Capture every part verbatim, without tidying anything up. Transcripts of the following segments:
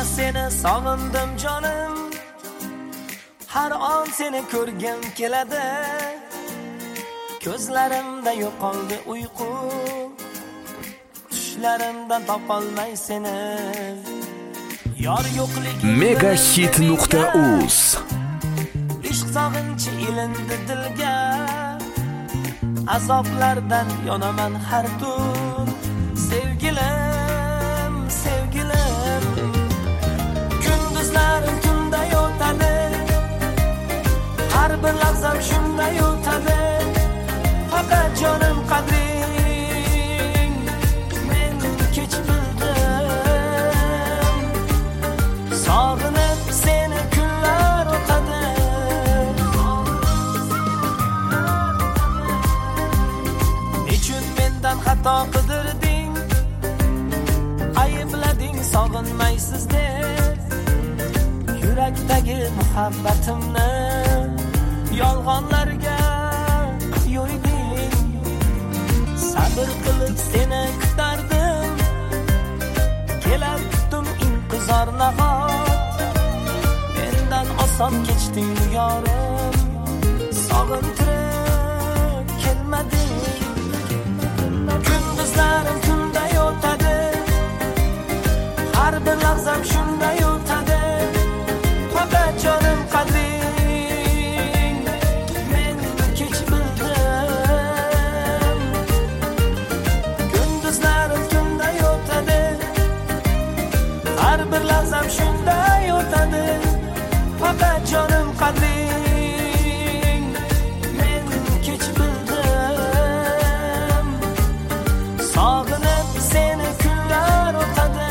seni sog'indim jonim, har on seni ko'rgim keladi. Ko'zlarimda yo'qoldi uyqu, tushlarimdan topolmay seni. Yor yo'qligi megahit nuqta uz. Ishq sog'inchi ilindi dilga, azoblardan yonaman har tun. Sevgilim, sevgilim, kunduzlarim tunda o'tadi, har bir lahzam shunday o'tadi. Faqat jonim qadring men kech bildim, sog'inib seni kunlar o'tadi. Nechun mendan xato qidirding, ayblading sog'inmaysiz deb. Yurakdagi muhabbatimni yolg'onlarga yo'yding. Sabr qilib seni kutardim, kelar kutdim intizor nahot. Mendan oson kechding yorim, sog'intirib kelmading. Kunduzlarim kunday o'tadi, har bir lahzam shunday o'tadi. Faqat jonim qadring men kech bildim, kunduzlarim kunday o'tadi, har bir lahzam shunday o'tadi. Faqat jonim qadring men kech bildim, sog'inib seni kunlar o'tadi.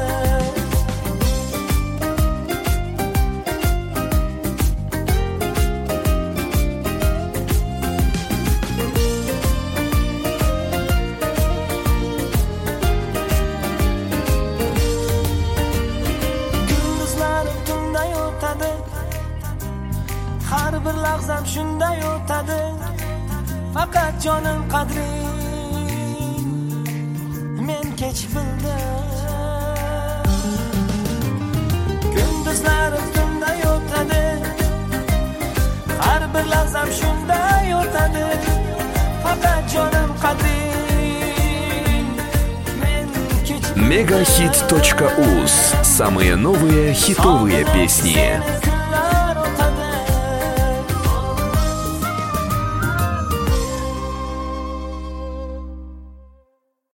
Kunduzlarim tunday o'tadi, har bir lahzam shunday o'tadi. Faqat jonim qadring men kech bildim, kunduzlarim tunday o'tadi, har bir lahzam shunday o'tadi. Faqat jonim qadring men kech bildim. megahit точка уз. Самые новые хитовые песни.